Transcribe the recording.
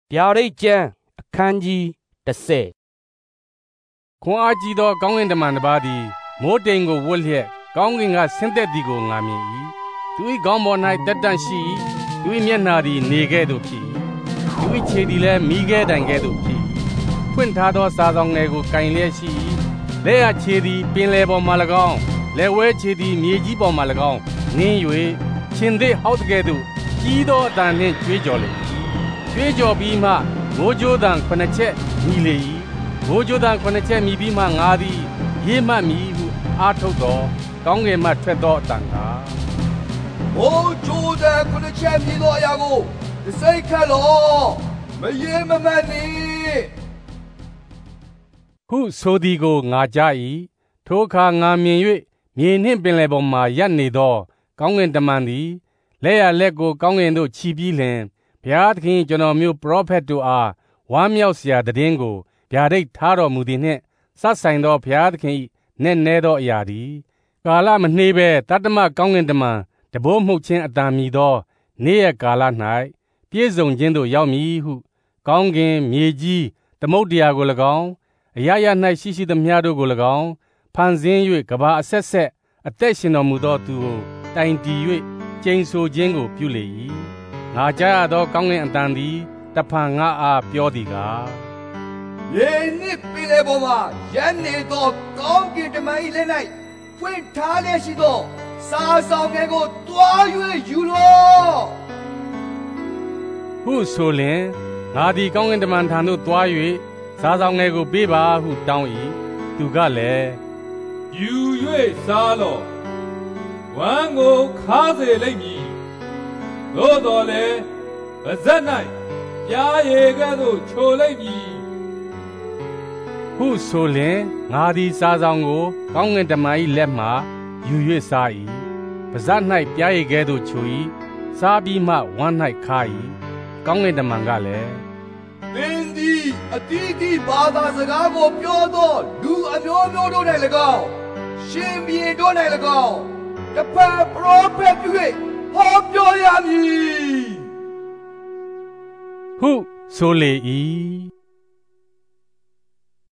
ဗျာဒိတ်ကျမ်းအခန်းကြီး30 ခွန်အားကြီးသောကောင်းကင်တမန်တစ်ပါးသည်မိုးတိမ်ကိုဝတ်လျက်ကောင်းကင်ကဆင်းသက်သည်ကိုငါမြင်၏သူ၏ခေါင်းပေါ်၌တက်တန့်ရှိ၏သူ၏မျက်နှာသည်နေကဲ့သို့ဖြစ်၏သူ၏ခြေသည်လည်းမီးခဲတိုင်ကဲ့သို့ဖြစ်၏ဖွင့်ထားသောစာဆောင်ငယ်ကိုကင်လျက်ရှိ၏လက်ရခြေသည်ပင်လယ်ပေါ်မှ၎င်းလက်ဝဲခြေသည်မြေကြီးပေါ်မှ၎င်းနင်း၍ရှင်သေးဟောက်ကဲ့သို့ကြီးသောအတန်နှင့်ကြွေးကြော်လေ၏ကြွေးကြော်ပြီးမှမိုးကြိုးတန်9ချက်မြည်လေ၏မိုးကြိုးတန်9ချက်မြည်ပြီးမှငါသည်ရေးမှတ်မည်ဟုအားထုတ်သောကောင်းကင်မှထွက်သောအတန်ကမိုးကြိုးတန်9ချက်မြည်သောအရာကိုစိတ်ခတ်လောမရေးမမှတ်နှင့်ဟုဆိုသည်ကိုငါကြား၏ထိုအခါငါမြင်၍မြေနှင့်ပင်လယ်ပေါ်မှရပ်နေသောကောင်းကင်တမန်သည်လက်ရလက်ကိုကောင်းကင်သို့ချီပြီးလျှင်ဘုရားသခင်ကျွန်တော်မျိုးပရောဖက်တို့အားဝမ်းမြောက်စရာသတင်းကိုဗျာဒိတ်ထားတော်မူသည်နှင့်စပ်ဆိုင်သောဘုရားသခင်၏နက်နဲသောအရာသည်ကာလမနှေးဘဲတတ္တမကောင်းကင်တမန်တဘိုးမှုတ်ခြင်းအတန်မြည်သောနေ့ရက်ကာလ၌ပြည့်စုံခြင်းသို့ရောက်မည်ဟုကောင်းကင်မြေကြီးသမုဒ္ဒရာကို၎င်းအရာရာ၌ရှိသမျှတို့ကို၎င်းဖန်ဆင်း၍ကဘာအဆက်ဆက်အသက်ရှင်တော်မူသောသူကိုတိုင်တည်၍ကျိန်ဆိုခြင်းကိုပြုလေ၏ငါကြားရသောကောင်းကင်အတန်သည်တဖန်ငါအားပြောသည်ကားရေနစ်ပင်လေပေါ်မှာရန်နေသောကောင်းကင်တမန်၏လက်၌ဖွင့်ထားလျက်ရှိသောစာဆောင်ငယ်ကိုတွား၍ယူလော့ဟုဆိုလျင်ငါသည်ကောင်းကင်တမန်ထံသို့တွား၍စာဆောင်ငယ်ကိုပေးပါဟုတောင်း၏သူကလည်းယူ၍စားလော့ဝမ်းကိုခါစေလိမ့်မည်သို့တော်လည်းပါဇက်၌ပြားရည်ကဲ့သို့ချိုလိမ့်မည်ဟုဆိုလျင်ငါသည်စာဆောင်ကိုကောင်းကင်တမန်၏လက်မှယူ၍စား၏ပါဇက်၌ပြားရည်ကဲ့သို့ချို၏စားပြီးမှဝမ်း၌ခါ၏ကောင်းကင်တမန်ကလည်းသင်သည်အတိအကျဘာသာစကားကိုပြောသောလူအမျိုးမျိုးတို့၌၎င်းရှင်ဘုရင်တို့၌၎င်းတပည့်ပရောဖက်ပြု၍ဟောပြောရမည်ဟုဆိုလေ၏